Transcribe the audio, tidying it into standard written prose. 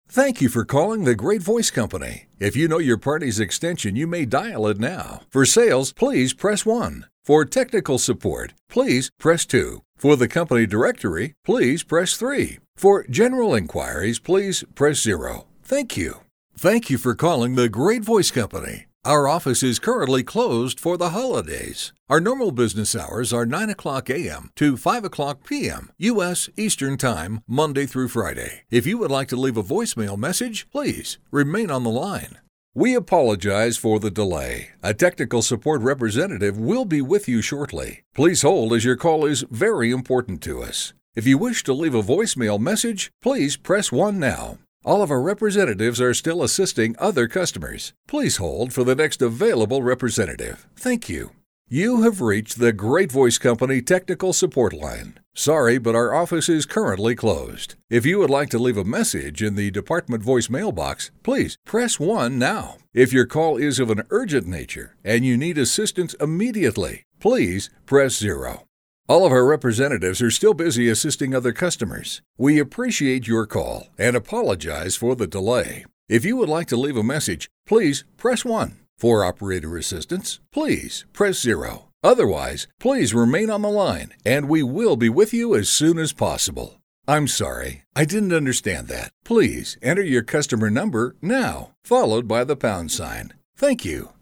Thank you for calling the Great Voice Company. If you know your party's extension, you may dial it now. For sales, please press 1. For technical support, please press 2. For the company directory, please press 3. For general inquiries, please press 0. Thank you. Thank you for calling the Great Voice Company. Our office is currently closed for the holidays. Our normal business hours are 9 o'clock a.m. to 5 o'clock p.m. U.S. Eastern Time, Monday through Friday. If you would like to leave a voicemail message, please remain on the line. We apologize for the delay. A technical support representative will be with you shortly. Please hold as your call is very important to us. If you wish to leave a voicemail message, please press 1 now. All of our representatives are still assisting other customers. Please hold for the next available representative. Thank you. You have reached the Great Voice Company technical support line. Sorry, but our office is currently closed. If you would like to leave a message in the department voicemail box, please press 1 now. If your call is of an urgent nature and you need assistance immediately, please press 0. All of our representatives are still busy assisting other customers. We appreciate your call and apologize for the delay. If you would like to leave a message, please press 1. For operator assistance, please press 0. Otherwise, please remain on the line and we will be with you as soon as possible. I'm sorry, I didn't understand that. Please enter your customer number now, followed by the #. Thank you.